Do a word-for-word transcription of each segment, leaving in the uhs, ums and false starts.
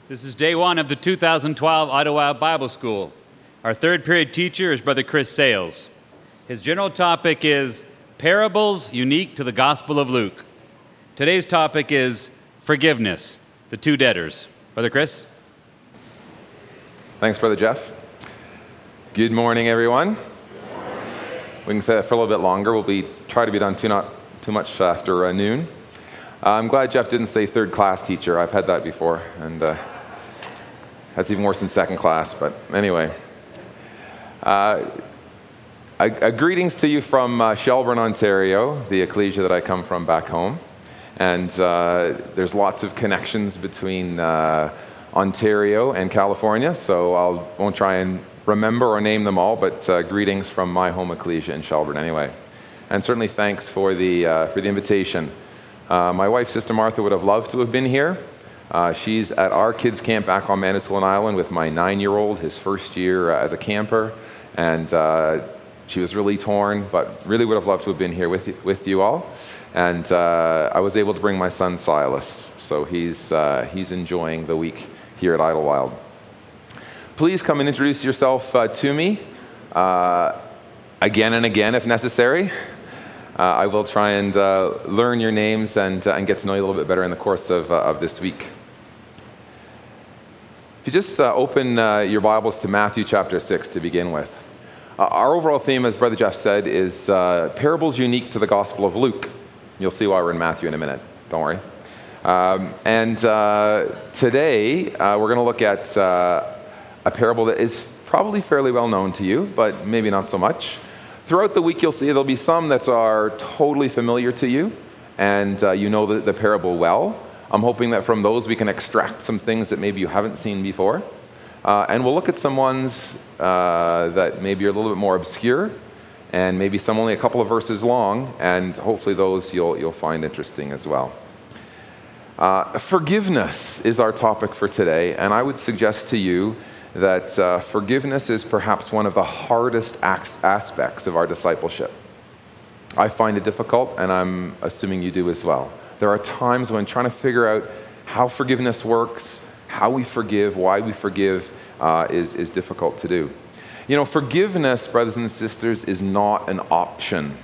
This is day one of the two thousand twelve Idlewild Bible School. Our third period teacher is Brother Chris Sales. His general topic is parables unique to the Gospel of Luke. Today's topic is forgiveness, the two debtors. Brother Chris? Thanks, Brother Jeff. Good morning, everyone. Good morning. We can say that for a little bit longer. We'll be try to be done too not too much after uh, noon. Uh, I'm glad Jeff didn't say third class teacher. I've had that before, and uh, that's even worse than second class. But anyway, uh, a, a greetings to you from uh, Shelburne, Ontario, the ecclesia that I come from back home. And uh, there's lots of connections between uh, Ontario and California, so I won't try and remember or name them all, but uh, greetings from my home ecclesia in Shelburne anyway. And certainly thanks for the, uh, for the invitation. Uh, my wife, Sister Martha, would have loved to have been here. Uh, she's at our kids' camp back on Manitoulin Island with my nine-year-old, his first year uh, as a camper, and uh, she was really torn, but really would have loved to have been here with you, with you all. And uh, I was able to bring my son Silas, so he's uh, he's enjoying the week here at Idlewild. Please come and introduce yourself uh, to me uh, again and again if necessary. Uh, I will try and uh, learn your names and, uh, and get to know you a little bit better in the course of, uh, of this week. If you just uh, open uh, your Bibles to Matthew chapter six to begin with. Uh, our overall theme, as Brother Jeff said, is uh, parables unique to the Gospel of Luke. You'll see why we're in Matthew in a minute. Don't worry. Um, and uh, today, uh, we're going to look at uh, a parable that is probably fairly well known to you, but maybe not so much. Throughout the week, you'll see there'll be some that are totally familiar to you, and uh, you know the, the parable well. I'm hoping that from those we can extract some things that maybe you haven't seen before. Uh, and we'll look at some ones uh, that maybe are a little bit more obscure, and maybe some only a couple of verses long, and hopefully those you'll, you'll find interesting as well. Uh, forgiveness is our topic for today, and I would suggest to you that uh, forgiveness is perhaps one of the hardest ac- aspects of our discipleship. I find it difficult, and I'm assuming you do as well. There are times when trying to figure out how forgiveness works, how we forgive, why we forgive, uh, is, is difficult to do. You know, forgiveness, brothers and sisters, is not an option.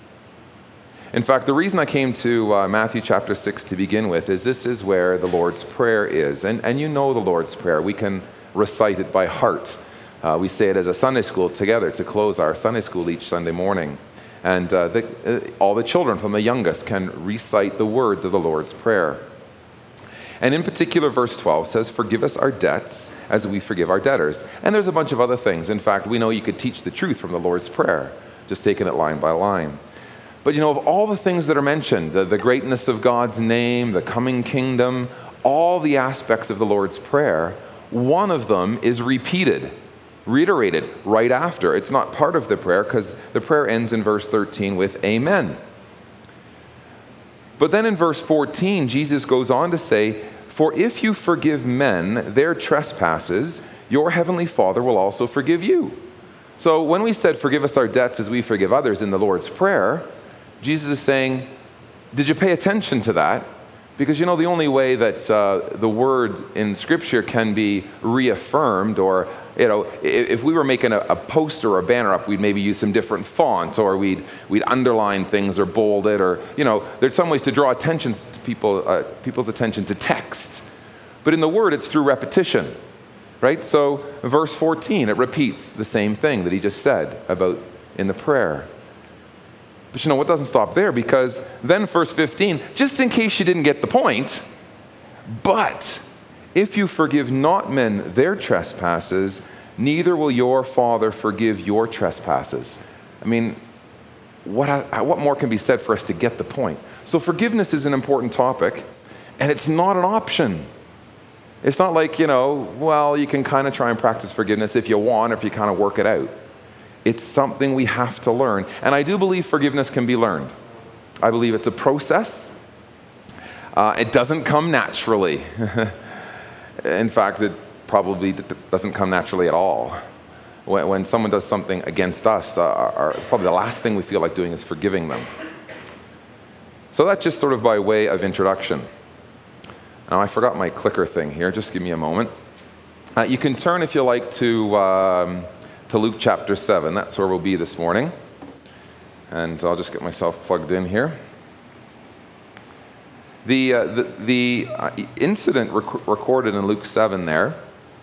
In fact, the reason I came to uh, Matthew chapter six to begin with is this is where the Lord's Prayer is. And, and you know the Lord's Prayer. We can recite it by heart. Uh, we say it as a Sunday school together to close our Sunday school each Sunday morning. And uh, the, uh, all the children from the youngest can recite the words of the Lord's Prayer. And in particular, verse twelve says, "Forgive us our debts as we forgive our debtors." And there's a bunch of other things. In fact, we know you could teach the truth from the Lord's Prayer, just taking it line by line. But you know, of all the things that are mentioned, the, the greatness of God's name, the coming kingdom, all the aspects of the Lord's Prayer, one of them is repeated, reiterated right after. It's not part of the prayer because the prayer ends in verse thirteen with amen. But then in verse fourteen, Jesus goes on to say, "For if you forgive men their trespasses, your heavenly Father will also forgive you." So when we said, "Forgive us our debts as we forgive others" in the Lord's Prayer, Jesus is saying, did you pay attention to that? Because you know, the only way that uh, the word in Scripture can be reaffirmed, or, you know, if we were making a, a poster or a banner up, we'd maybe use some different fonts, or we'd we'd underline things or bold it, or, you know, there's some ways to draw attention to people, uh, people's attention to text. But in the Word, it's through repetition, right? So verse fourteen, it repeats the same thing that he just said about in the prayer. But you know what, doesn't stop there, because then verse fifteen, just in case you didn't get the point, "But if you forgive not men their trespasses, neither will your Father forgive your trespasses." I mean, what, what more can be said for us to get the point? So forgiveness is an important topic, and it's not an option. It's not like, you know, well, you can kind of try and practice forgiveness if you want, or if you kind of work it out. It's something we have to learn. And I do believe forgiveness can be learned. I believe it's a process. Uh, it doesn't come naturally. In fact, it probably doesn't come naturally at all. When, when someone does something against us, uh, our, our, probably the last thing we feel like doing is forgiving them. So that's just sort of by way of introduction. Now, I forgot my clicker thing here. Just give me a moment. Uh, you can turn, if you like, to, um, to Luke chapter seven. That's where we'll be this morning. And I'll just get myself plugged in here. The, uh, the, the uh, incident rec- recorded in Luke seven there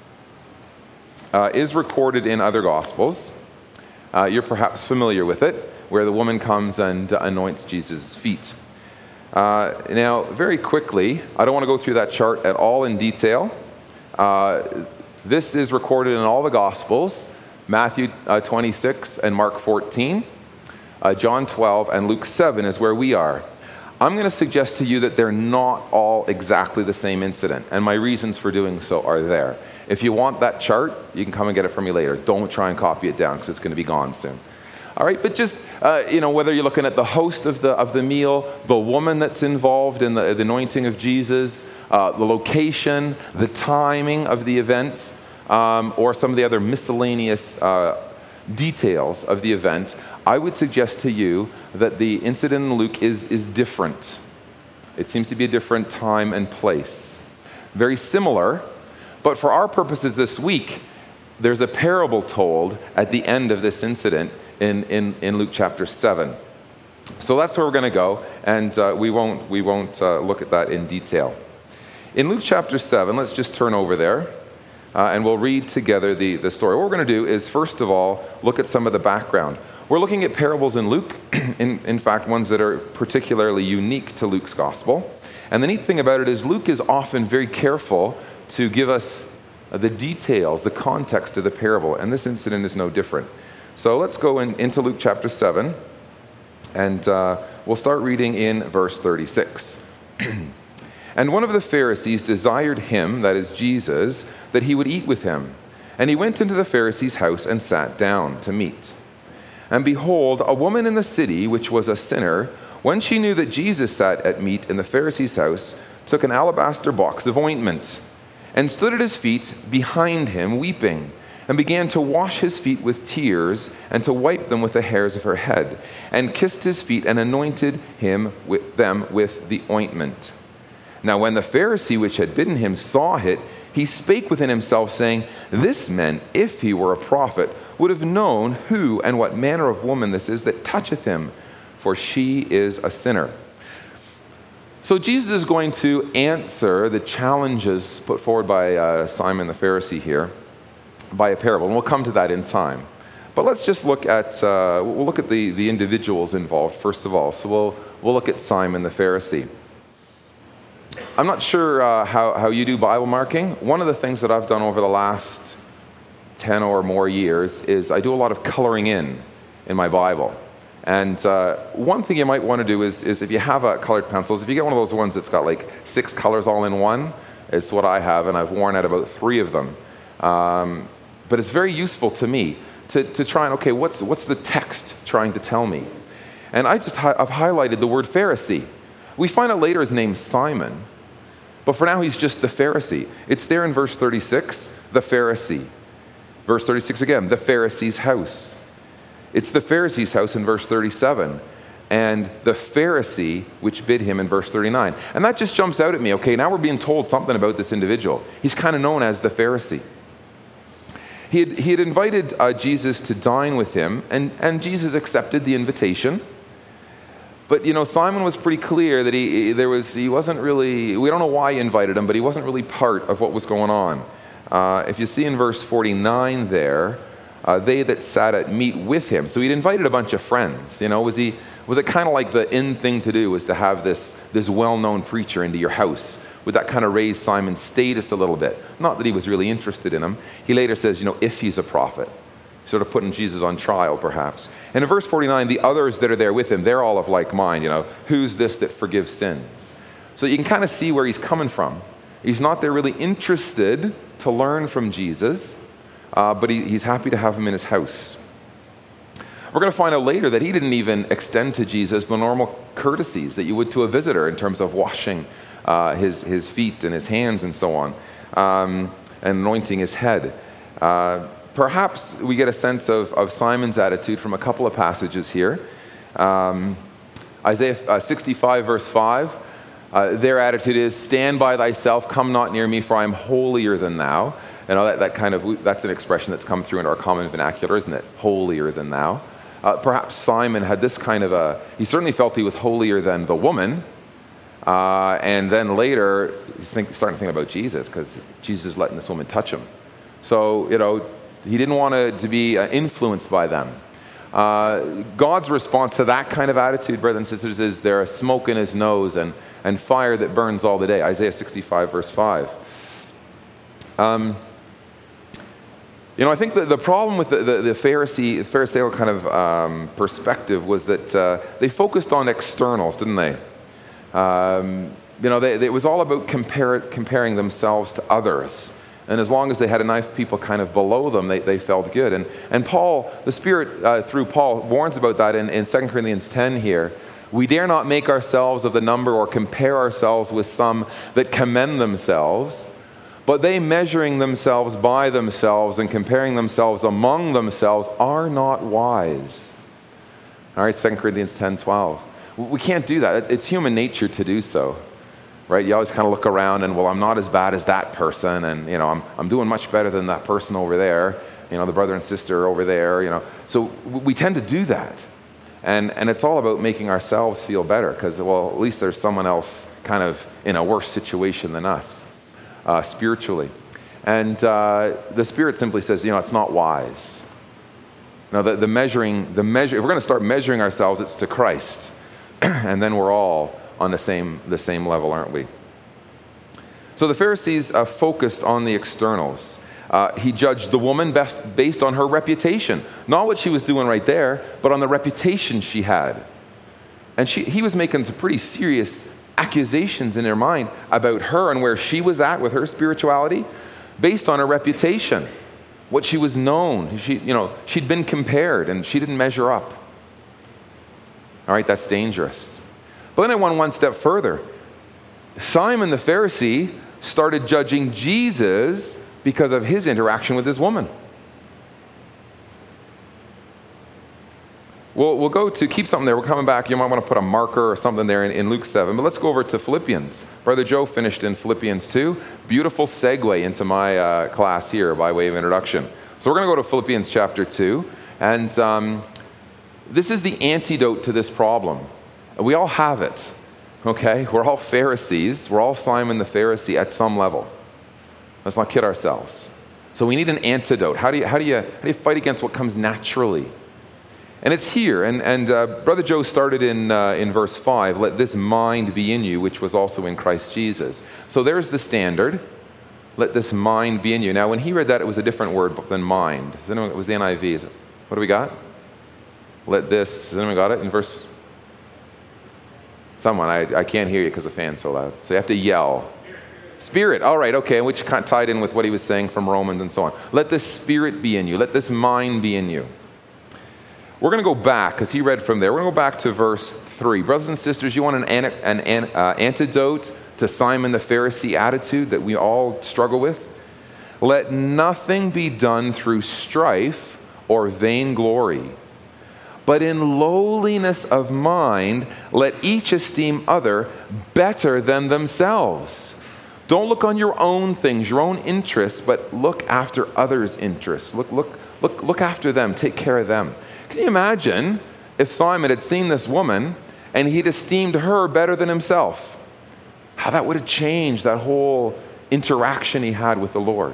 uh, is recorded in other Gospels. Uh, you're perhaps familiar with it, where the woman comes and uh, anoints Jesus' feet. Uh, now, very quickly, I don't want to go through that chart at all in detail. Uh, this is recorded in all the Gospels, Matthew uh, twenty-six and Mark fourteen, uh, John twelve, and Luke seven is where we are. I'm going to suggest to you that they're not all exactly the same incident, and my reasons for doing so are there. If you want that chart, you can come and get it from me later. Don't try and copy it down because it's going to be gone soon. All right, but just, uh, you know, whether you're looking at the host of the of the meal, the woman that's involved in the, the anointing of Jesus, uh, the location, the timing of the event, um, or some of the other miscellaneous uh, details of the event, I would suggest to you that the incident in Luke is, is different. It seems to be a different time and place. Very similar, but for our purposes this week, there's a parable told at the end of this incident in, in, in Luke chapter seven. So that's where we're going to go, and uh, we won't, we won't uh, look at that in detail. In Luke chapter seven, let's just turn over there, uh, and we'll read together the, the story. What we're going to do is, first of all, look at some of the background. We're looking at parables in Luke, in, in fact, ones that are particularly unique to Luke's gospel. And the neat thing about it is Luke is often very careful to give us the details, the context of the parable, and this incident is no different. So let's go in, into Luke chapter seven, and uh, we'll start reading in verse thirty-six. And one of the Pharisees desired him, that is Jesus, that he would eat with him. And he went into the Pharisee's house and sat down to meat. And behold, a woman in the city, which was a sinner, when she knew that Jesus sat at meat in the Pharisee's house, took an alabaster box of ointment, and stood at his feet behind him, weeping, and began to wash his feet with tears, and to wipe them with the hairs of her head, and kissed his feet, and anointed him with them with the ointment. Now when the Pharisee which had bidden him saw it, he spake within himself, saying, This man, if he were a prophet, would have known who and what manner of woman this is that toucheth him, for she is a sinner. So Jesus is going to answer the challenges put forward by uh, Simon the Pharisee here by a parable, and we'll come to that in time. But let's just look at uh, we'll look at the, the individuals involved first of all. So we'll we'll look at Simon the Pharisee. I'm not sure uh, how, how you do Bible marking. One of the things that I've done over the last ten or more years is I do a lot of coloring in in my Bible. And uh, one thing you might want to do is, is if you have uh, colored pencils, if you get one of those ones that's got like six colors all in one, it's what I have, and I've worn out about three of them. Um, but it's very useful to me to, to try and, okay, what's, what's the text trying to tell me? And I just, hi- I've highlighted the word Pharisee. We find out later his name's Simon, but for now he's just the Pharisee. It's there in verse thirty-six, the Pharisee. Verse thirty-six again, the Pharisee's house. It's the Pharisee's house in verse thirty-seven, and the Pharisee which bid him in verse thirty-nine. And that just jumps out at me. Okay, now we're being told something about this individual. He's kind of known as the Pharisee. He had, he had invited uh, Jesus to dine with him, and, and Jesus accepted the invitation. But, you know, Simon was pretty clear that he there was he wasn't really, we don't know why he invited him, but he wasn't really part of what was going on. Uh, if you see in verse forty-nine there, uh, they that sat at meat with him. So he'd invited a bunch of friends. You know, was he was it kind of like the in thing to do was to have this, this well-known preacher into your house? Would that kind of raise Simon's status a little bit? Not that he was really interested in him. He later says, you know, if he's a prophet. Sort of putting Jesus on trial, perhaps. And in verse forty-nine, the others that are there with him, they're all of like mind. You know, who's this that forgives sins? So you can kind of see where he's coming from. He's not there really interested to learn from Jesus, uh, but he, he's happy to have him in his house. We're going to find out later that he didn't even extend to Jesus the normal courtesies that you would to a visitor in terms of washing uh, his, his feet and his hands and so on, um, and anointing his head. Uh, Perhaps we get a sense of, of Simon's attitude from a couple of passages here. Um, Isaiah uh, sixty-five, verse five, Uh, their attitude is, stand by thyself, come not near me, for I am holier than thou. You know, that, that kind of, that's an expression that's come through in our common vernacular, isn't it? Holier than thou. Uh, perhaps Simon had this kind of a, he certainly felt he was holier than the woman. Uh, and then later, he's think, starting to think about Jesus, because Jesus is letting this woman touch him. So, you know, he didn't want to, to be uh, influenced by them. Uh, God's response to that kind of attitude, brothers and sisters, is there a smoke in his nose and, and fire that burns all the day. Isaiah sixty-five, verse five. Um, you know, I think the, the problem with the, the, the Pharisee, Pharisaical kind of um, perspective was that uh, they focused on externals, didn't they? Um, you know, they, they, it was all about compare, comparing themselves to others. And as long as they had enough people kind of below them, they, they felt good. And, and Paul, the Spirit uh, through Paul, warns about that in, in Second Corinthians ten here. We dare not make ourselves of the number or compare ourselves with some that commend themselves, but they measuring themselves by themselves and comparing themselves among themselves are not wise. All right, Second Corinthians ten twelve. We can't do that. It's human nature to do so. Right? You always kind of look around and, well, I'm not as bad as that person, and, you know, I'm I'm doing much better than that person over there, you know, the brother and sister over there, you know. So we tend to do that. And and it's all about making ourselves feel better because, well, at least there's someone else kind of in a worse situation than us, uh, spiritually. And uh, the Spirit simply says, you know, it's not wise. You know, the, the measuring, the measure, if we're going to start measuring ourselves, it's to Christ. And then we're all on the same the same level, aren't we? So the Pharisees uh, focused on the externals. Uh, he judged the woman best based on her reputation, not what she was doing right there, but on the reputation she had. And she, he was making some pretty serious accusations in their mind about her and where she was at with her spirituality, based on her reputation, what she was known. She, you know, she'd been compared, and she didn't measure up. All right, that's dangerous. But then I went one step further. Simon the Pharisee started judging Jesus because of his interaction with this woman. We'll, we'll go to, keep something there. We're coming back. You might want to put a marker or something there in, in Luke seven. But let's go over to Philippians. Brother Joe finished in Philippians two. Beautiful segue into my uh, class here by way of introduction. So we're going to go to Philippians chapter two. And um, this is the antidote to this problem. We all have it, okay? We're all Pharisees. We're all Simon the Pharisee at some level. Let's not kid ourselves. So we need an antidote. How do you, how do you, how do you fight against what comes naturally? And it's here. And, and uh, Brother Joe started in, uh, in verse five, let this mind be in you, which was also in Christ Jesus. So there's the standard. Let this mind be in you. Now, when he read that, it was a different word than mind. Does anyone, it was the N I V. Is it, what do we got? Let this, has anyone got it in verse? Someone, I, I can't hear you because the fan's so loud. So you have to yell. Spirit, all right, okay, which kind of tied in with what he was saying from Romans and so on. Let this spirit be in you. Let this mind be in you. We're going to go back, because he read from there. We're going to go back to verse three. Brothers and sisters, you want an, an, an, an uh, antidote to Simon the Pharisee attitude that we all struggle with? Let nothing be done through strife or vainglory, but in lowliness of mind, let each esteem other better than themselves. Don't look on your own things, your own interests, but look after others' interests. Look, look, look, look after them. Take care of them. Can you imagine if Simon had seen this woman and he'd esteemed her better than himself? How that would have changed that whole interaction he had with the Lord.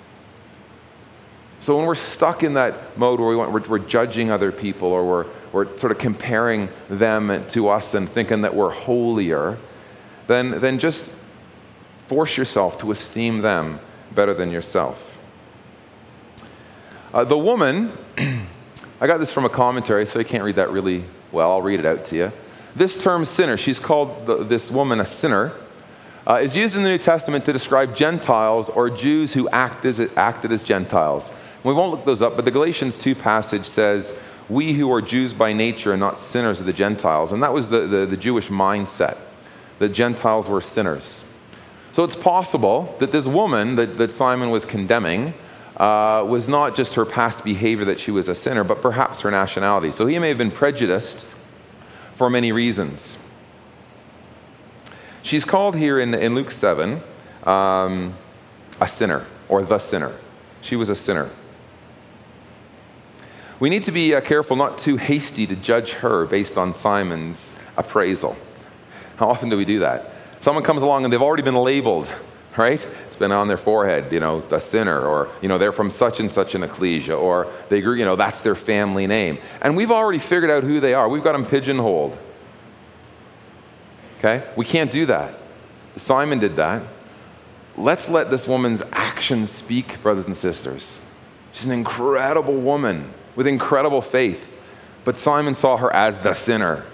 So when we're stuck in that mode where we want, we're, we're judging other people, or we're, we're sort of comparing them to us and thinking that we're holier, then, then just force yourself to esteem them better than yourself. Uh, the woman, I got this from a commentary, so I can't read that really well. I'll read it out to you. This term sinner, she's called the, this woman a sinner, uh, is used in the New Testament to describe Gentiles or Jews who act as, acted as Gentiles. We won't look those up, but the Galatians two passage says, we who are Jews by nature are not sinners of the Gentiles. And that was the, the, the Jewish mindset, that Gentiles were sinners. So it's possible that this woman that, that Simon was condemning uh, was not just her past behavior that she was a sinner, but perhaps her nationality. So he may have been prejudiced for many reasons. She's called here in, in Luke seven um, a sinner, or the sinner. She was a sinner. We need to be uh, careful not too hasty to judge her based on Simon's appraisal. How often do we do that? Someone comes along and they've already been labeled, right? It's been on their forehead, you know, the sinner, or, you know, they're from such and such an ecclesia, or they agree, you know, that's their family name. And we've already figured out who they are. We've got them pigeonholed. Okay? We can't do that. Simon did that. Let's let this woman's actions speak, brothers and sisters. She's an incredible woman with incredible faith. But Simon saw her as the sinner.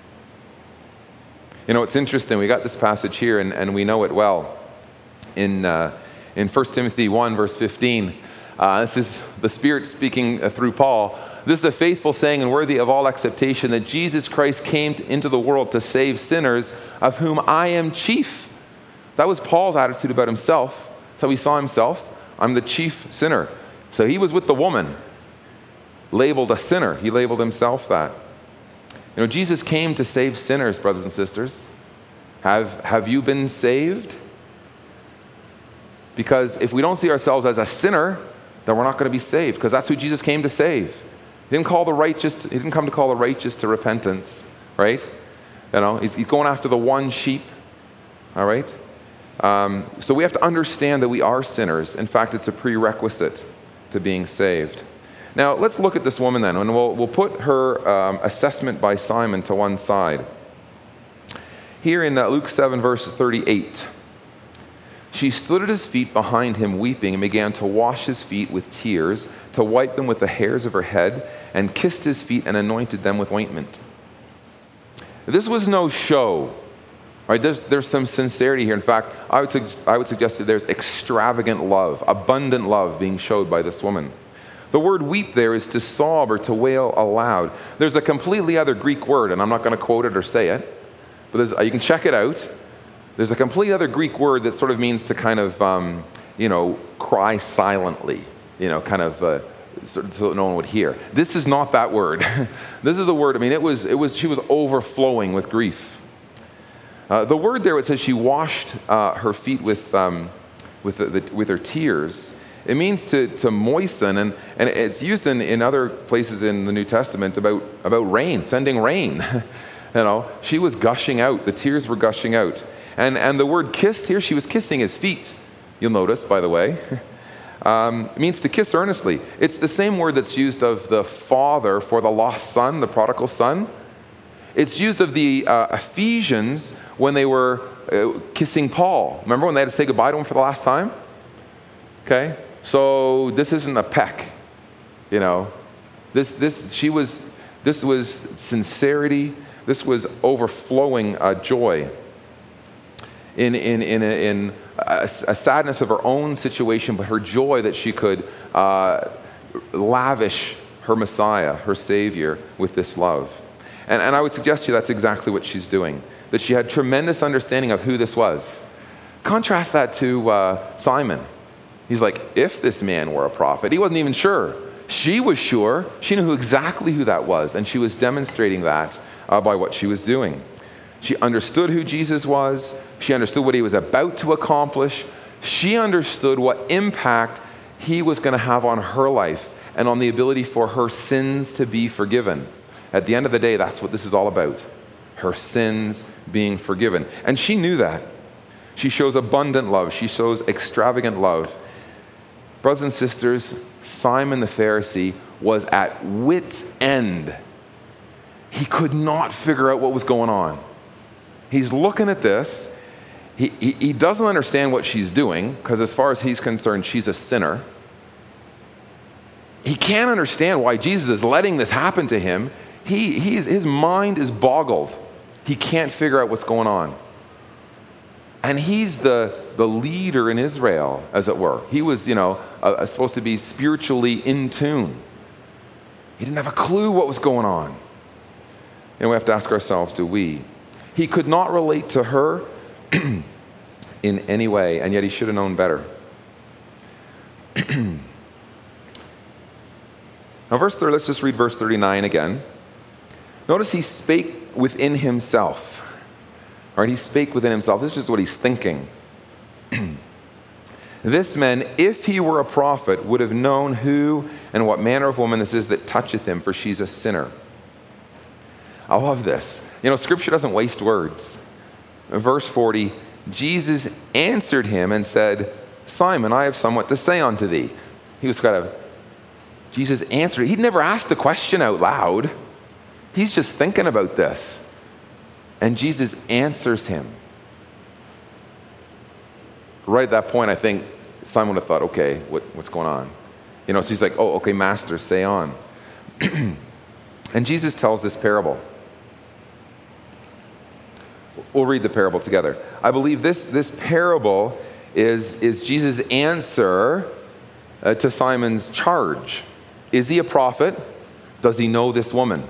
You know, it's interesting. We got this passage here, and, and we know it well. In uh, in First Timothy one, verse fifteen, uh, this is the Spirit speaking uh, through Paul. This is a faithful saying and worthy of all acceptation, that Jesus Christ came into the world to save sinners, of whom I am chief. That was Paul's attitude about himself. That's how he saw himself. I'm the chief sinner. So he was with the woman, labeled a sinner. He labeled himself that. You know, Jesus came to save sinners, brothers and sisters. Have, have you been saved? Because if we don't see ourselves as a sinner, then we're not going to be saved, because that's who Jesus came to save. He didn't call the righteous, he didn't come to call the righteous to repentance, right? You know, he's, he's going after the one sheep, all right? Um, so we have to understand that we are sinners. In fact, it's a prerequisite to being saved. Now, let's look at this woman then, and we'll, we'll put her um, assessment by Simon to one side. Here in uh, Luke seven, verse thirty-eight, she stood at his feet behind him weeping, and began to wash his feet with tears, to wipe them with the hairs of her head, and kissed his feet and anointed them with ointment. This was no show. Right? There's, there's some sincerity here. In fact, I would, su- I would suggest that there's extravagant love, abundant love being showed by this woman. The word weep there is to sob or to wail aloud. There's a completely other Greek word, and I'm not going to quote it or say it, but there's, you can check it out. There's a completely other Greek word that sort of means to kind of, um, you know, cry silently, you know, kind of uh, so, so no one would hear. This is not that word. This is a word, I mean, it was, it was, she was overflowing with grief. Uh, the word there, it says she washed uh, her feet with, um, with, the, the, with her tears. It means to, to moisten, and, and it's used in, in other places in the New Testament about, about rain, sending rain. You know, she was gushing out. The tears were gushing out. And, and the word kissed here, she was kissing his feet. You'll notice, by the way. Um, it means to kiss earnestly. It's the same word that's used of the father for the lost son, the prodigal son. It's used of the uh, Ephesians when they were uh, kissing Paul. Remember when they had to say goodbye to him for the last time? Okay, so this isn't a peck, you know. This, this, she was, this was sincerity. This was overflowing uh, joy. In in in a, in a, a sadness of her own situation, but her joy that she could uh, lavish her Messiah, her Savior, with this love. And, and I would suggest to you that's exactly what she's doing. That she had tremendous understanding of who this was. Contrast that to uh, Simon. He's like, if this man were a prophet, he wasn't even sure. She was sure. She knew exactly who that was, and she was demonstrating that uh, by what she was doing. She understood who Jesus was. She understood what he was about to accomplish. She understood what impact he was going to have on her life and on the ability for her sins to be forgiven. At the end of the day, that's what this is all about. Her sins being forgiven. And she knew that. She shows abundant love. She shows extravagant love. Brothers and sisters, Simon the Pharisee was at wit's end. He could not figure out what was going on. He's looking at this. He, he, he doesn't understand what she's doing, because as far as he's concerned, she's a sinner. He can't understand why Jesus is letting this happen to him. He, he's, his mind is boggled. He can't figure out what's going on. And he's the, the leader in Israel, as it were. He was, you know, uh, supposed to be spiritually in tune. He didn't have a clue what was going on. And we have to ask ourselves, do we? He could not relate to her in any way, and yet he should have known better. Now, verse thirty, let's just read verse thirty-nine again. Notice he spake within himself. All All right, he spake within himself. This is just what he's thinking. This man, if he were a prophet, would have known who and what manner of woman this is that toucheth him, for she's a sinner. I love this. You know, Scripture doesn't waste words. Verse forty, Jesus answered him and said, Simon, I have somewhat to say unto thee. He was kind of, Jesus answered. He'd never asked a question out loud. He's just thinking about this. And Jesus answers him. Right at that point, I think Simon would have thought, okay, what, what's going on? You know, so he's like, oh, okay, master, say on. And Jesus tells this parable. We'll read the parable together. I believe this, this parable is, is Jesus' answer uh, to Simon's charge. Is he a prophet? Does he know this woman?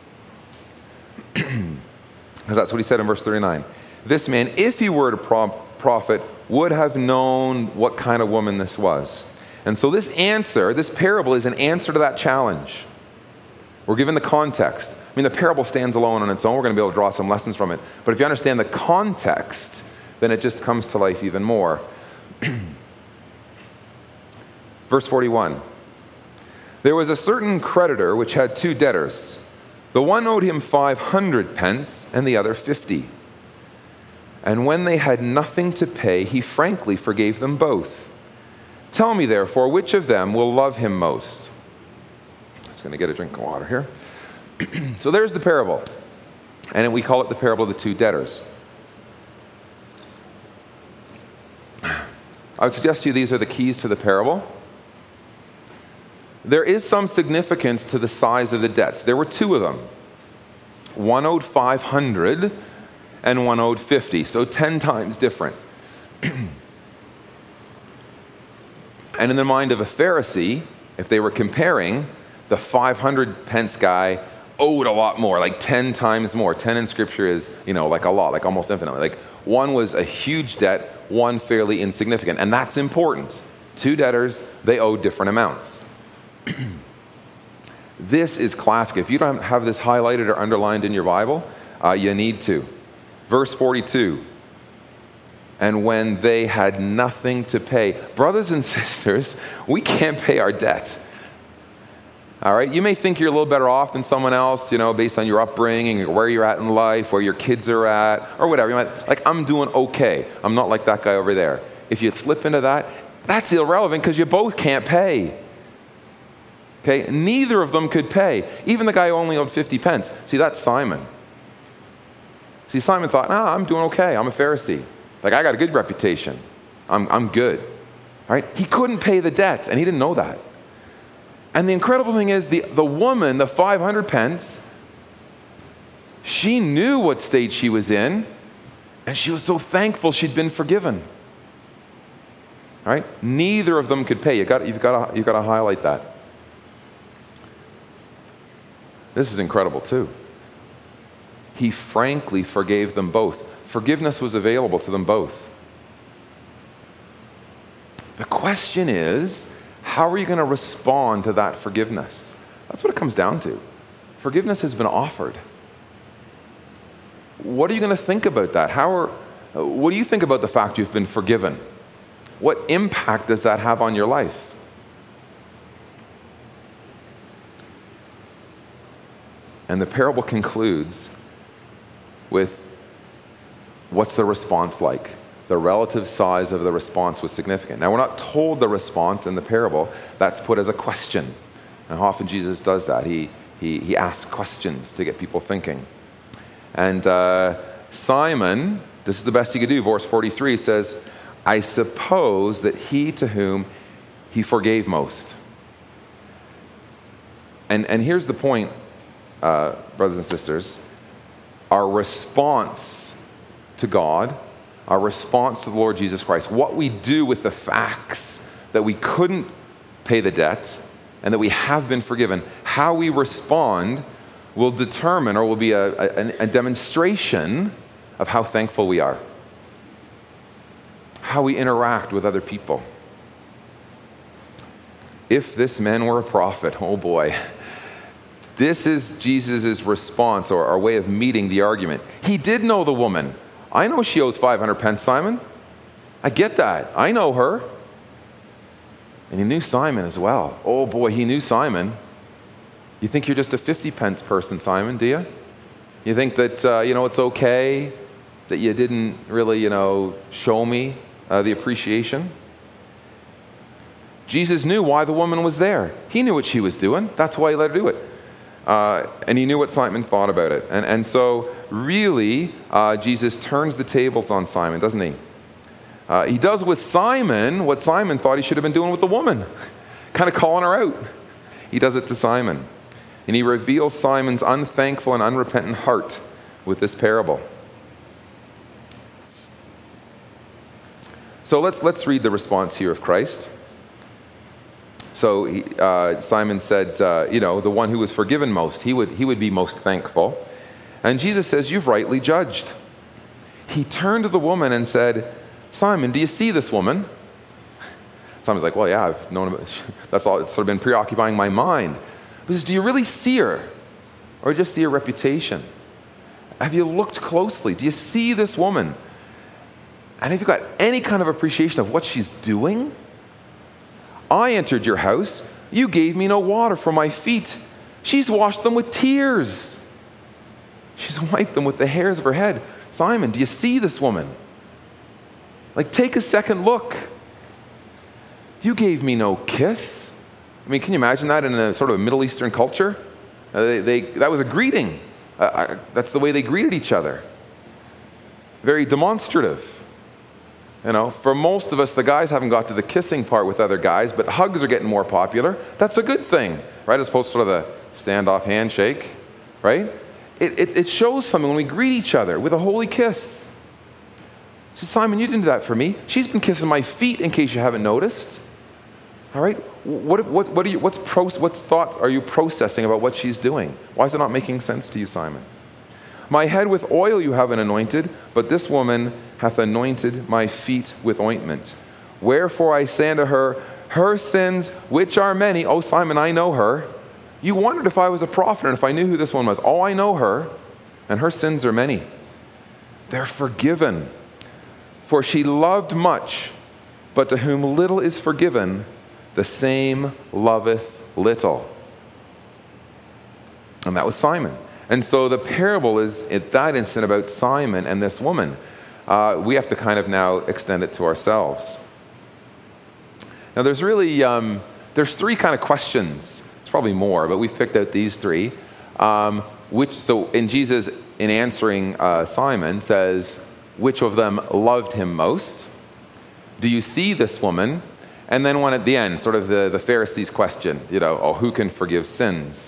Because that's what he said in verse thirty-nine. This man, if he were a pro- prophet, would have known what kind of woman this was. And so this answer, this parable is an answer to that challenge. We're given the context. I mean, the parable stands alone on its own. We're going to be able to draw some lessons from it. But if you understand the context, then it just comes to life even more. Verse forty-one. There was a certain creditor which had two debtors. The one owed him five hundred pence, and the other fifty. And when they had nothing to pay, he frankly forgave them both. Tell me, therefore, which of them will love him most? I'm just going to get a drink of water here. So there's the parable. And we call it the parable of the two debtors. I would suggest to you these are the keys to the parable. There is some significance to the size of the debts. There were two of them. One owed five hundred and one owed fifty, so ten times different. And in the mind of a Pharisee, if they were comparing, the five hundred pence guy owed a lot more, like ten times more. ten in Scripture is, you know, like a lot, like almost infinitely. Like one was a huge debt, one fairly insignificant. And that's important. Two debtors, they owed different amounts. This is classic. If you don't have this highlighted or underlined in your Bible, uh, you need to. Verse forty-two. And when they had nothing to pay. Brothers and sisters, we can't pay our debt. All right? You may think you're a little better off than someone else, you know, based on your upbringing, or where you're at in life, where your kids are at, or whatever. You might, like, I'm doing okay. I'm not like that guy over there. If you slip into that, that's irrelevant because you both can't pay. Okay? Neither of them could pay. Even the guy who only owed fifty pence. See, that's Simon. See, Simon thought, ah, I'm doing okay. I'm a Pharisee. Like, I got a good reputation. I'm, I'm good. All right? He couldn't pay the debt, and he didn't know that. And the incredible thing is, the, the woman, the five hundred pence, she knew what state she was in, and she was so thankful she'd been forgiven. All right? Neither of them could pay. You got, you've got to, you've got to highlight that. This is incredible, too. He frankly forgave them both. Forgiveness was available to them both. The question is, how are you going to respond to that forgiveness? That's what it comes down to. Forgiveness has been offered. What are you going to think about that? How are, what do you think about the fact you've been forgiven? What impact does that have on your life? And the parable concludes with what's the response like? The relative size of the response was significant. Now, we're not told the response in the parable. That's put as a question. And how often Jesus does that. He, he, he asks questions to get people thinking. And uh, Simon, this is the best he could do. Verse forty-three says, I suppose that he to whom he forgave most. And, and here's the point, uh, brothers and sisters. Our response to God, our response to the Lord Jesus Christ, what we do with the facts that we couldn't pay the debt and that we have been forgiven, how we respond will determine or will be a, a, a demonstration of how thankful we are, how we interact with other people. If this man were a prophet, oh boy, this is Jesus' response or our way of meeting the argument. He did know the woman. I know she owes five hundred pence, Simon. I get that. I know her. And he knew Simon as well. Oh boy, he knew Simon. You think you're just a fifty pence person, Simon, do you? You think that, uh, you know, it's okay that you didn't really, you know, show me uh, the appreciation? Jesus knew why the woman was there. He knew what she was doing. That's why he let her do it. Uh, and he knew what Simon thought about it. And, and so really, uh, Jesus turns the tables on Simon, doesn't he? Uh, he does with Simon what Simon thought he should have been doing with the woman, kind of calling her out. He does it to Simon. And he reveals Simon's unthankful and unrepentant heart with this parable. So let's, let's read the response here of Christ. So he, uh, Simon said, uh, you know, the one who was forgiven most, he would, he would be most thankful. And Jesus says, you've rightly judged. He turned to the woman and said, Simon, do you see this woman? Simon's like, well, yeah, I've known about, that's all, it's sort of been preoccupying my mind. He says, do you really see her? Or just see her reputation? Have you looked closely? Do you see this woman? And have you got any kind of appreciation of what she's doing? I entered your house. You gave me no water for my feet. She's washed them with tears. She's wiped them with the hairs of her head. Simon, do you see this woman? Like, take a second look. You gave me no kiss. I mean, can you imagine that in a sort of a Middle Eastern culture? Uh, they, they, that was a greeting. Uh, I, that's the way they greeted each other. Very demonstrative. You know, for most of us, the guys haven't got to the kissing part with other guys, but hugs are getting more popular. That's a good thing, right? As opposed to sort of the standoff handshake, right? It, it, it shows something when we greet each other with a holy kiss. She says, Simon, you didn't do that for me. She's been kissing my feet, in case you haven't noticed. All right? What, what, what are you, what's, pro, what's thought are you processing about what she's doing? Why is it not making sense to you, Simon? My head with oil you haven't anointed, but this woman hath anointed my feet with ointment. Wherefore I say unto her, her sins, which are many, oh Simon, I know her. You wondered if I was a prophet and if I knew who this one was. Oh, I know her, and her sins are many. They're forgiven. For she loved much, but to whom little is forgiven, the same loveth little. And that was Simon. And so the parable is, at that instant, about Simon and this woman. Uh, we have to kind of now extend it to ourselves. Now there's really, um, there's three kind of questions. There's probably more, but we've picked out these three. Um, which, so in Jesus, in answering uh, Simon, says, which of them loved him most? Do you see this woman? And then one at the end, sort of the, the Pharisees' question, you know, oh, who can forgive sins?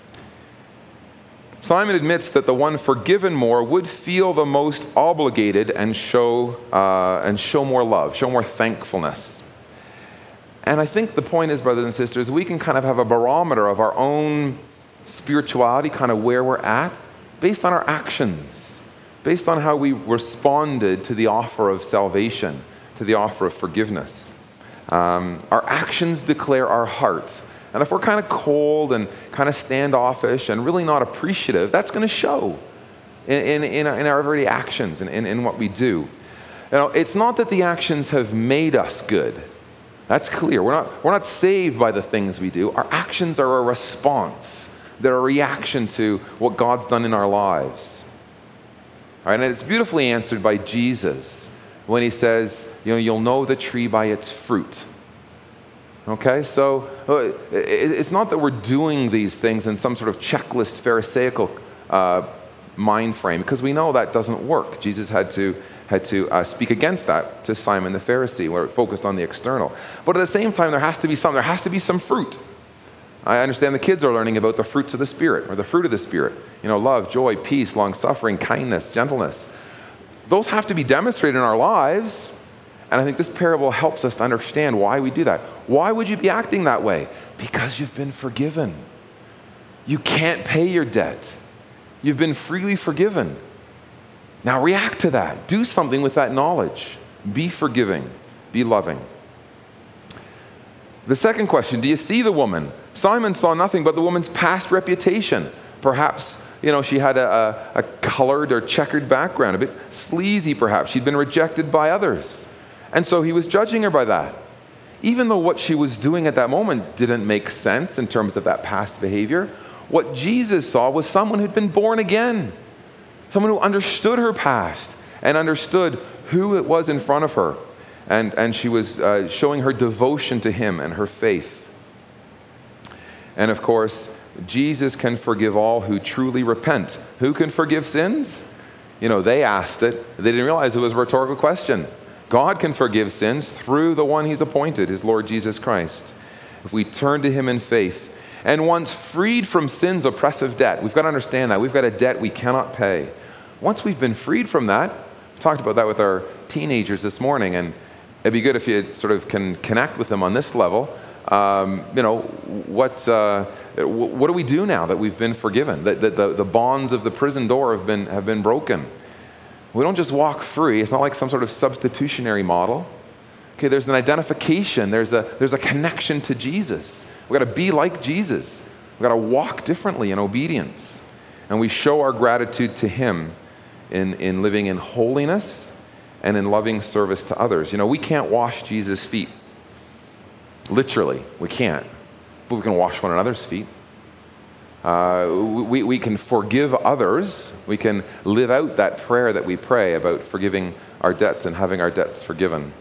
Simon admits that the one forgiven more would feel the most obligated and show uh, and show more love, show more thankfulness. And I think the point is, brothers and sisters, we can kind of have a barometer of our own spirituality, kind of where we're at, based on our actions, based on how we responded to the offer of salvation, to the offer of forgiveness. Um, our actions declare our heart. And if we're kind of cold and kind of standoffish and really not appreciative, that's going to show in, in, in, our, in our everyday actions and in, in what we do. You know, it's not that the actions have made us good. That's clear. We're not, we're not saved by the things we do. Our actions are a response. They're a reaction to what God's done in our lives. All right, and it's beautifully answered by Jesus when he says, you know, you'll know the tree by its fruit. Okay, so it's not that we're doing these things in some sort of checklist Pharisaical uh, mind frame, because we know that doesn't work. Jesus had to had to uh, speak against that to Simon the Pharisee, where it focused on the external. But at the same time, there has to be some. There has to be some fruit. I understand the kids are learning about the fruits of the Spirit, or the fruit of the Spirit. You know, love, joy, peace, long-suffering, kindness, gentleness. Those have to be demonstrated in our lives. And I think this parable helps us to understand why we do that. Why would you be acting that way? Because you've been forgiven. You can't pay your debt. You've been freely forgiven. Now react to that. Do something with that knowledge. Be forgiving. Be loving. The second question, do you see the woman? Simon saw nothing but the woman's past reputation. Perhaps You know, she had a, a, a colored or checkered background, a bit sleazy perhaps. She'd been rejected by others. And so he was judging her by that. Even though what she was doing at that moment didn't make sense in terms of that past behavior, what Jesus saw was someone who'd been born again. Someone who understood her past and understood who it was in front of her. And, and she was uh, showing her devotion to him and her faith. And of course, Jesus can forgive all who truly repent. Who can forgive sins? You know, they asked it. They didn't realize it was a rhetorical question. God can forgive sins through the one he's appointed, his Lord Jesus Christ. If we turn to him in faith, and once freed from sin's oppressive debt, we've got to understand that. We've got a debt we cannot pay. Once we've been freed from that, we talked about that with our teenagers this morning, and it'd be good if you sort of can connect with them on this level. Um, you know, what uh, what do we do now that we've been forgiven? That the, the, the bonds of the prison door have been have been broken. We don't just walk free. It's not like some sort of substitutionary model. Okay, there's an identification. There's a there's a connection to Jesus. We've got to be like Jesus. We've got to walk differently in obedience. And we show our gratitude to him in, in living in holiness and in loving service to others. You know, we can't wash Jesus' feet. Literally, we can't. But we can wash one another's feet. Uh, we, we can forgive others. We can live out that prayer that we pray about forgiving our debts and having our debts forgiven.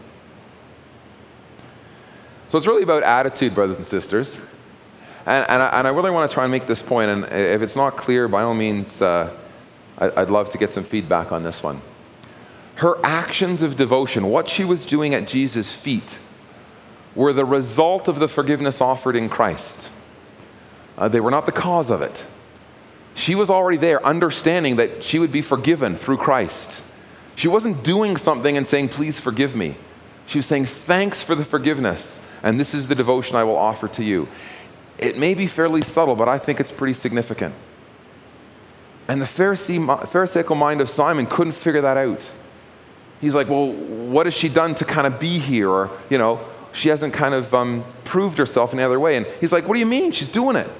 So it's really about attitude, brothers and sisters. And, and, I, and I really want to try and make this point, and if it's not clear, by all means, uh, I, I'd love to get some feedback on this one. Her actions of devotion, what she was doing at Jesus' feet, were the result of the forgiveness offered in Christ. Uh, they were not the cause of it. She was already there, understanding that she would be forgiven through Christ. She wasn't doing something and saying, please forgive me. She was saying, thanks for the forgiveness, and this is the devotion I will offer to you. It may be fairly subtle, but I think it's pretty significant. And the Pharisee, Pharisaical mind of Simon couldn't figure that out. He's like, well, what has she done to kind of be here? Or, you know, she hasn't kind of um, proved herself in any other way. And he's like, what do you mean? She's doing it.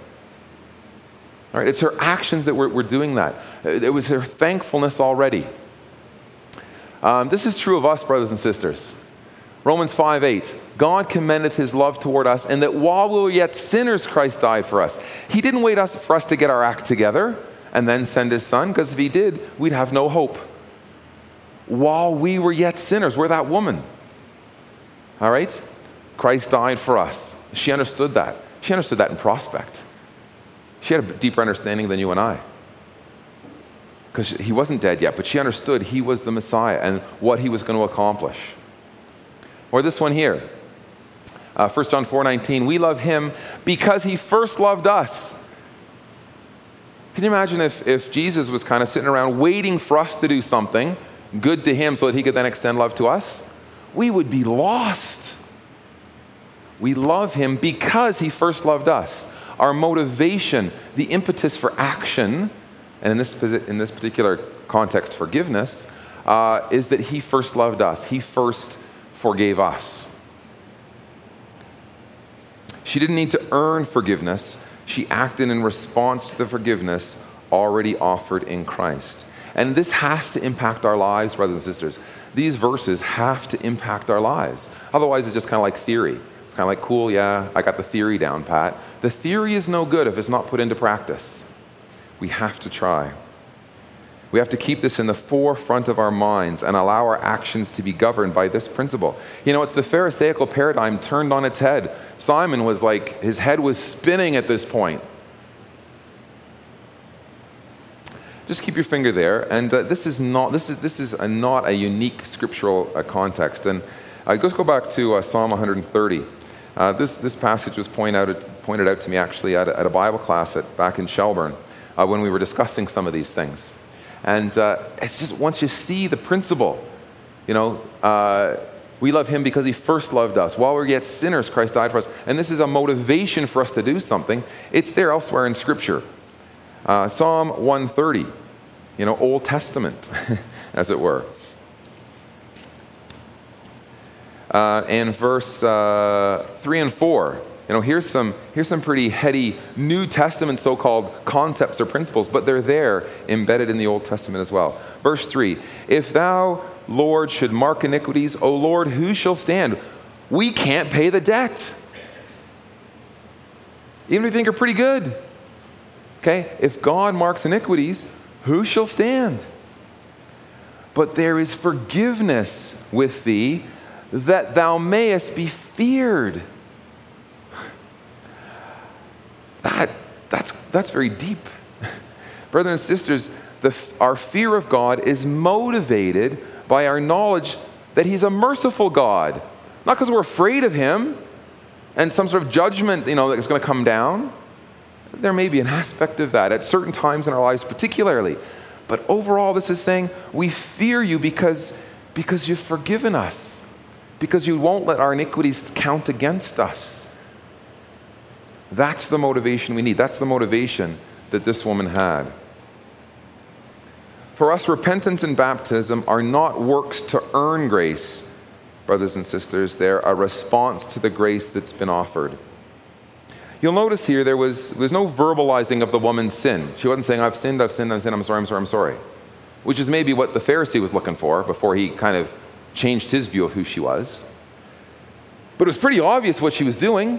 All right, it's her actions that were, were doing that. It was her thankfulness already. Um, this is true of us, brothers and sisters. Romans five eight, God commendeth his love toward us, and that while we were yet sinners, Christ died for us. He didn't wait us, for us to get our act together and then send his son, because if he did, we'd have no hope. While we were yet sinners, we're that woman. All right? Christ died for us. She understood that. She understood that in prospect. She had a deeper understanding than you and I. Because he wasn't dead yet, but she understood he was the Messiah and what he was going to accomplish. Or this one here, uh, First John four nineteen, we love him because he first loved us. Can you imagine if, if Jesus was kind of sitting around waiting for us to do something good to him so that he could then extend love to us? We would be lost. We love him because he first loved us. Our motivation, the impetus for action, and in this, in this particular context, forgiveness, uh, is that he first loved us. He first forgave us. She didn't need to earn forgiveness. She acted in response to the forgiveness already offered in Christ. And this has to impact our lives, brothers and sisters. These verses have to impact our lives. Otherwise, it's just kind of like theory. It's kind of like, cool, yeah, I got the theory down, Pat. The theory is no good if it's not put into practice. We have to try. We have to keep this in the forefront of our minds and allow our actions to be governed by this principle. You know, it's the Pharisaical paradigm turned on its head. Simon was like, his head was spinning at this point. Just keep your finger there. And uh, this is not this is this is a, not a unique scriptural uh, context. And uh, let's go back to uh, Psalm one thirty. Uh, this this passage was pointed out pointed out to me actually at a, at a Bible class at, back in Shelburne uh, when we were discussing some of these things. And uh, it's just once you see the principle, you know, uh, we love him because he first loved us. While we were yet sinners, Christ died for us. And this is a motivation for us to do something. It's there elsewhere in Scripture. Uh, Psalm one thirty, you know, Old Testament, as it were. Uh, and verse uh, three and four, You know, here's some, here's some pretty heady New Testament so-called concepts or principles, but they're there embedded in the Old Testament as well. Verse three, if thou, Lord, should mark iniquities, O Lord, who shall stand? We can't pay the debt. Even if you think you're pretty good. Okay, if God marks iniquities, who shall stand? But there is forgiveness with thee, that thou mayest be feared. That, that's, that's very deep. Brothers and sisters, the, our fear of God is motivated by our knowledge that he's a merciful God. Not because we're afraid of him and some sort of judgment, you know, that is going to come down. There may be an aspect of that at certain times in our lives particularly. But overall, this is saying we fear you because, because you've forgiven us, because you won't let our iniquities count against us. That's the motivation we need. That's the motivation that this woman had. For us, repentance and baptism are not works to earn grace, brothers and sisters. They're a response to the grace that's been offered. You'll notice here there was there's no verbalizing of the woman's sin. She wasn't saying, I've sinned, I've sinned, I've sinned, I'm sorry, I'm sorry, I'm sorry. Which is maybe what the Pharisee was looking for before he kind of changed his view of who she was. But it was pretty obvious what she was doing.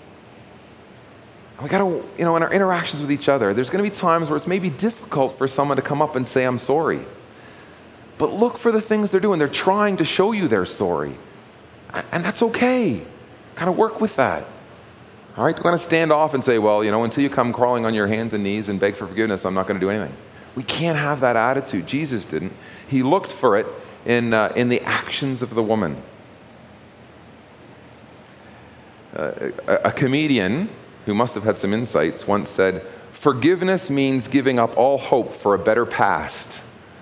We got to, you know, in our interactions with each other, there's going to be times where it's maybe difficult for someone to come up and say, I'm sorry. But look for the things they're doing. They're trying to show you they're sorry. And that's okay. Kind of work with that. All right, we're going to stand off and say, well, you know, until you come crawling on your hands and knees and beg for forgiveness, I'm not going to do anything. We can't have that attitude. Jesus didn't. He looked for it in, uh, in the actions of the woman. Uh, a, a comedian who must have had some insights once said, forgiveness means giving up all hope for a better past.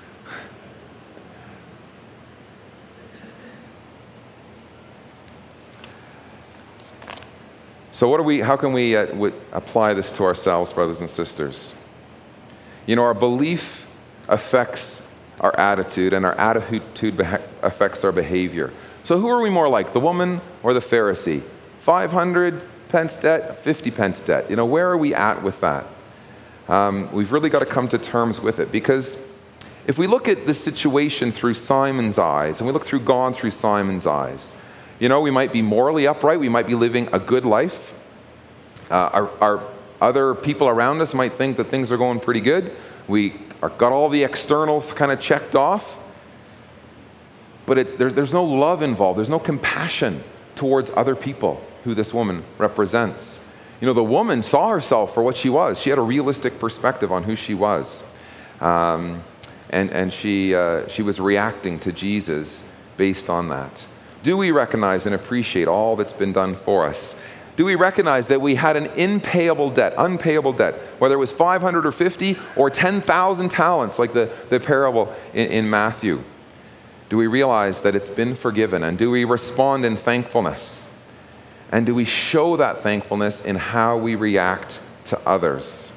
So what do we, how can we uh, w- apply this to ourselves, brothers and sisters? You know, our belief affects our attitude, and our attitude beha- affects our behavior. So who are we more like, the woman or the Pharisee? five hundred pence debt, fifty pence debt. You know, where are we at with that? Um, we've really got to come to terms with it, because if we look at the situation through Simon's eyes, and we look through God through Simon's eyes, you know, we might be morally upright, we might be living a good life. Uh, our, our other people around us might think that things are going pretty good. We are, got all the externals kind of checked off, but it, there, there's no love involved. There's no compassion towards other people who this woman represents. You know, the woman saw herself for what she was. She had a realistic perspective on who she was. Um, and and she, uh, she was reacting to Jesus based on that. Do we recognize and appreciate all that's been done for us? Do we recognize that we had an impayable debt, unpayable debt, whether it was five hundred or fifty or ten thousand talents, like the, the parable in, in Matthew? Do we realize that it's been forgiven? And do we respond in thankfulness? And do we show that thankfulness in how we react to others?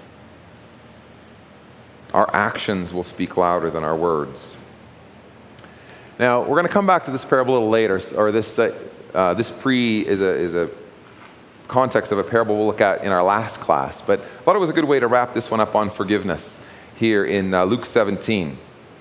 Our actions will speak louder than our words. Now, we're going to come back to this parable a little later, or this uh, uh, this pre is a is a context of a parable we'll look at in our last class. But I thought it was a good way to wrap this one up on forgiveness here in uh, Luke seventeen.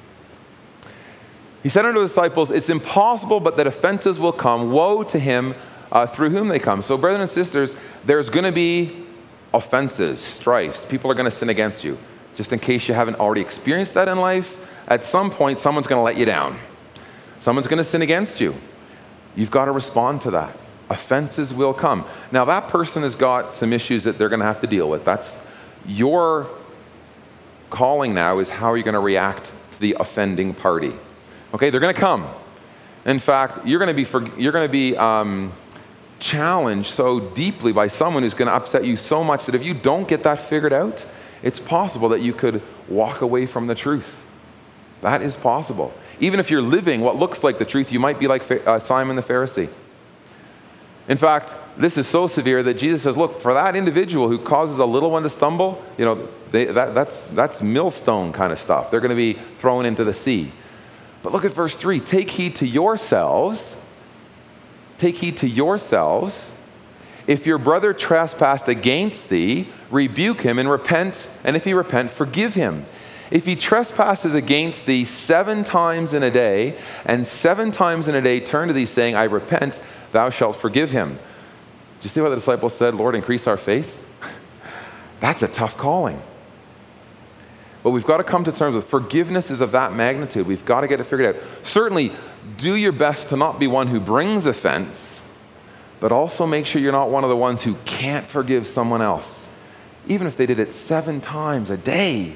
He said unto his disciples, it's impossible but that offenses will come. Woe to him uh, through whom they come. So, brothers and sisters, there's going to be offenses, strifes. People are going to sin against you. Just in case you haven't already experienced that in life, at some point, someone's going to let you down. Someone's going to sin against you. You've got to respond to that. Offenses will come. Now, that person has got some issues that they're going to have to deal with. That's your calling now, is how are you going to react to the offending party? Okay, they're going to come. In fact, you're going to be for, you're going to be um, challenged so deeply by someone who's going to upset you so much that if you don't get that figured out, it's possible that you could walk away from the truth. That is possible. Even if you're living what looks like the truth, you might be like uh, Simon the Pharisee. In fact, this is so severe that Jesus says, look, for that individual who causes a little one to stumble, you know, they, that, that's, that's millstone kind of stuff. They're going to be thrown into the sea. But look at verse three. Take heed to yourselves. Take heed to yourselves. If your brother trespassed against thee, rebuke him and repent, and if he repent, forgive him. If he trespasses against thee seven times in a day, and seven times in a day turn to thee, saying, I repent, thou shalt forgive him. Do you see why the disciples said, Lord, increase our faith? That's a tough calling. But we've got to come to terms with forgiveness is of that magnitude. We've got to get it figured out. Certainly, do your best to not be one who brings offense, but also make sure you're not one of the ones who can't forgive someone else, even if they did it seven times a day.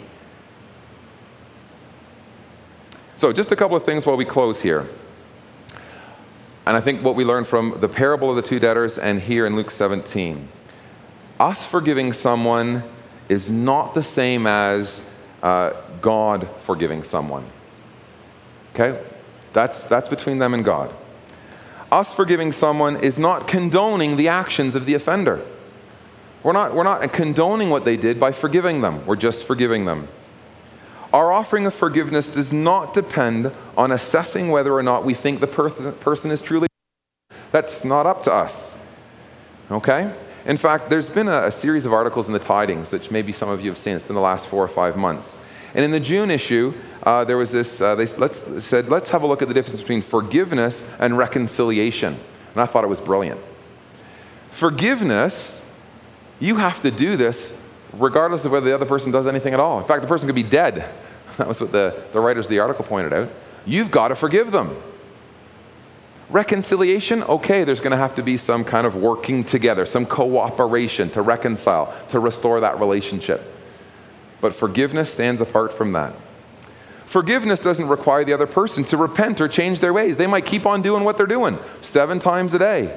So just a couple of things while we close here. And I think what we learned from the parable of the two debtors and here in Luke seventeen, us forgiving someone is not the same as uh, God forgiving someone. Okay? That's, that's between them and God. Us forgiving someone is not condoning the actions of the offender. We're not, we're not condoning what they did by forgiving them. We're just forgiving them. Our offering of forgiveness does not depend on assessing whether or not we think the per- person is truly. That's not up to us. Okay? In fact, there's been a, a series of articles in the Tidings, which maybe some of you have seen. It's been the last four or five months. And in the June issue, uh, there was this, uh, they let's, said, let's have a look at the difference between forgiveness and reconciliation. And I thought it was brilliant. Forgiveness, you have to do this regardless of whether the other person does anything at all. In fact, the person could be dead. That was what the, the writers of the article pointed out. You've got to forgive them. Reconciliation, okay, there's going to have to be some kind of working together, some cooperation to reconcile, to restore that relationship. But forgiveness stands apart from that. Forgiveness doesn't require the other person to repent or change their ways. They might keep on doing what they're doing seven times a day.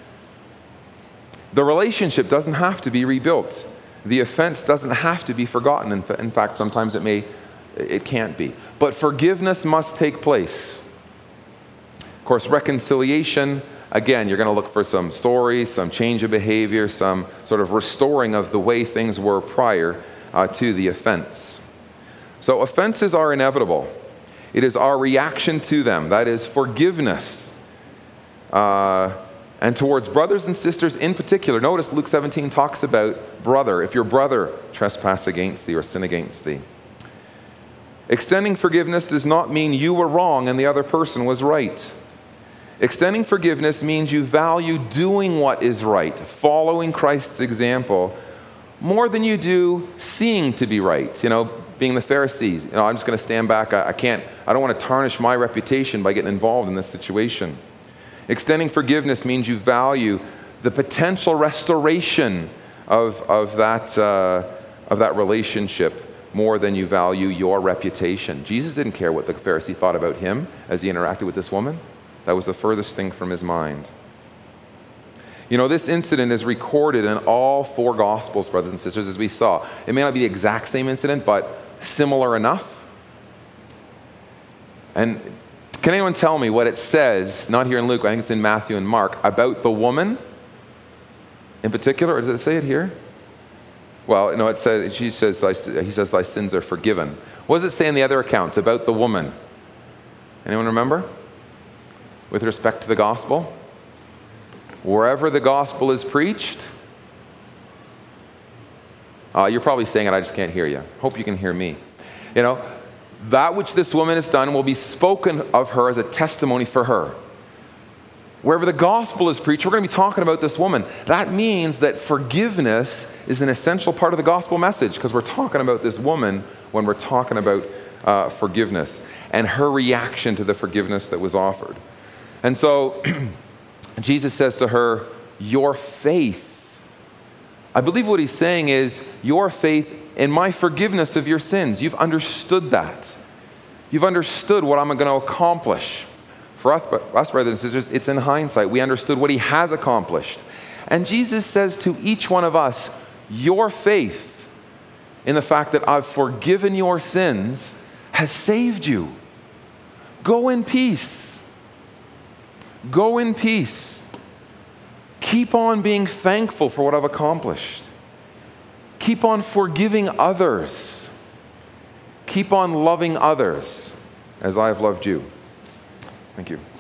The relationship doesn't have to be rebuilt. The offense doesn't have to be forgotten. In fact, sometimes it may, it can't be. But forgiveness must take place. Of course, reconciliation, again, you're going to look for some sorry, some change of behavior, some sort of restoring of the way things were prior uh, to the offense. So offenses are inevitable. It is our reaction to them, that is forgiveness. Uh, and towards brothers and sisters in particular, notice Luke seventeen talks about brother, if your brother trespass against thee or sin against thee. Extending forgiveness does not mean you were wrong and the other person was right. Extending forgiveness means you value doing what is right, following Christ's example, more than you do seeing to be right. You know, being the Pharisees, you know, I'm just going to stand back. I, I can't, I don't want to tarnish my reputation by getting involved in this situation. Extending forgiveness means you value the potential restoration of, of, that, uh, of that relationship more than you value your reputation. Jesus didn't care what the Pharisee thought about him as he interacted with this woman. That was the furthest thing from his mind. You know, this incident is recorded in all four Gospels, brothers and sisters, as we saw. It may not be the exact same incident, but similar enough. And can anyone tell me what it says, not here in Luke, I think it's in Matthew and Mark, about the woman in particular? Or does it say it here? Well, no, it says, she says, he says, thy sins are forgiven. What does it say in the other accounts about the woman? Anyone remember? With respect to the gospel? Wherever the gospel is preached, uh, you're probably saying it, I just can't hear you. Hope you can hear me. You know, that which this woman has done will be spoken of her as a testimony for her. Wherever the gospel is preached, we're going to be talking about this woman. That means that forgiveness is an essential part of the gospel message, because we're talking about this woman when we're talking about uh, forgiveness and her reaction to the forgiveness that was offered. And so Jesus says to her, your faith. I believe what he's saying is your faith in my forgiveness of your sins. You've understood that. You've understood what I'm going to accomplish. For us, us, brothers and sisters, it's in hindsight. We understood what he has accomplished. And Jesus says to each one of us, your faith in the fact that I've forgiven your sins has saved you. Go in peace. Go in peace. Keep on being thankful for what I've accomplished. Keep on forgiving others. Keep on loving others as I have loved you. Thank you.